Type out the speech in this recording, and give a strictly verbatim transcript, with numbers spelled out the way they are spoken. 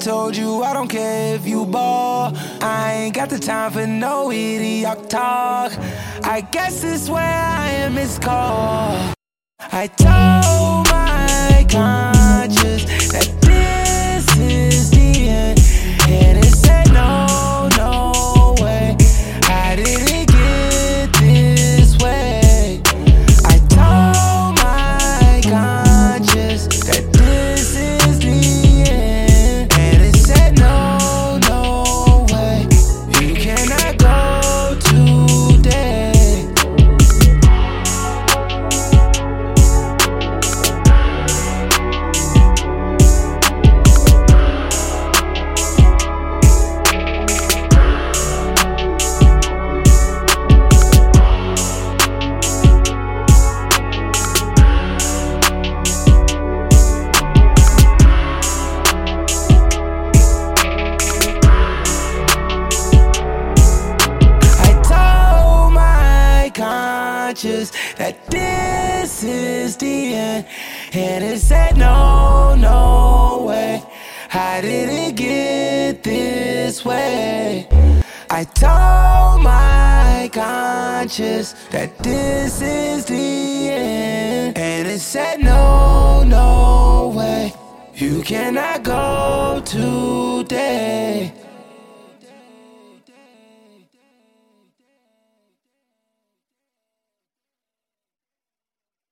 told you I don't care if you ball. I ain't got the time for no idiot talk. I guess it's where I am, it's called. I told my conscience that this is the end, and it said no, no way. How did it get this way? I told my conscience that this is the end, and it said no, no way. You cannot go today. That this is the end, and it said no, no way. How did it get this way? I told my conscience that this is the end, and it said no, no way. You cannot go today.